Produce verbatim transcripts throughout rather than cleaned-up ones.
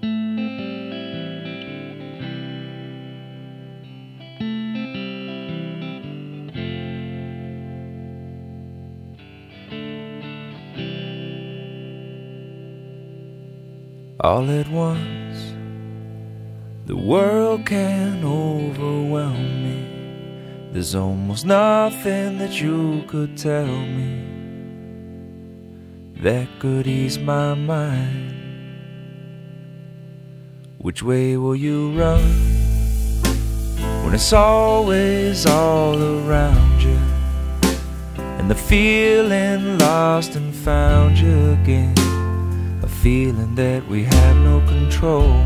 All at once, the world can overwhelm me. There's almost nothing that you could tell me that could ease my mind. Which way will you run when it's always all around you, and the feeling lost and found you again? A feeling that we have no control.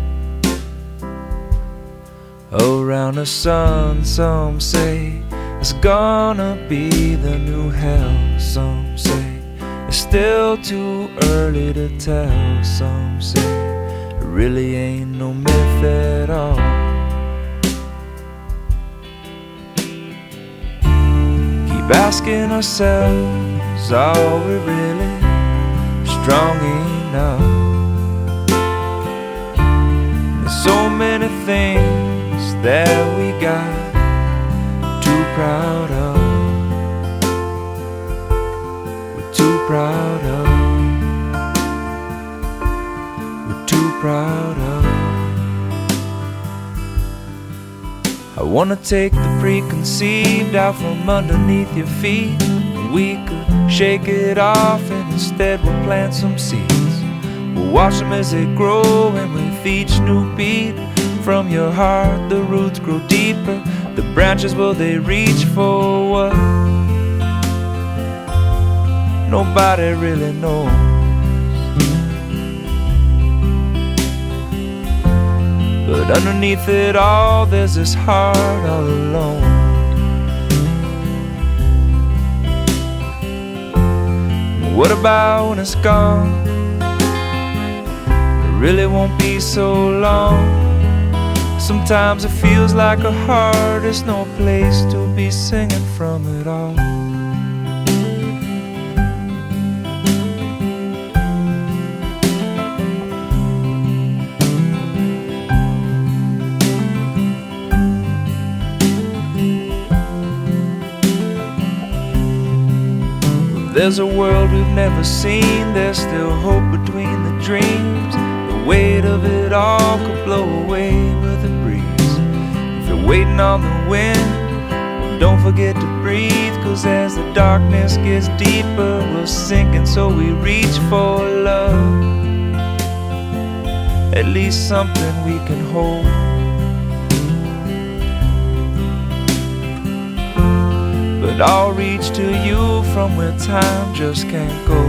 Around the sun, some say it's gonna be the new hell. Some say it's still too early to tell. Some say it really ain't no myth at all. Keep asking ourselves, are we really strong enough? There's so many things that we got too proud of. We're too proud of. We're too proud of. I wanna take the preconceived out from underneath your feet, and we could shake it off, and instead we'll plant some seeds. We'll watch them as they grow, and with each new beat from your heart the roots grow deeper. The branches, will they reach for what? Nobody really knows. But underneath it all, there's this heart all alone. What about when it's gone? It really won't be so long. Sometimes it feels like a heart is no place to be singing from it all. There's a world we've never seen. There's still hope between the dreams. The weight of it all could blow away with a breeze. If you're waiting on the wind, well, don't forget to breathe, 'cause as the darkness gets deeper, we'll sink, and so we reach for love. At least something we can hold. But I'll reach to you from where time just can't go.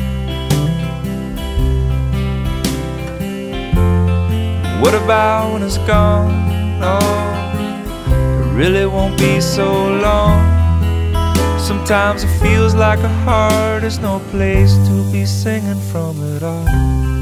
What about when it's gone? Oh, it really won't be so long. Sometimes it feels like a heart is no place to be singing from it all.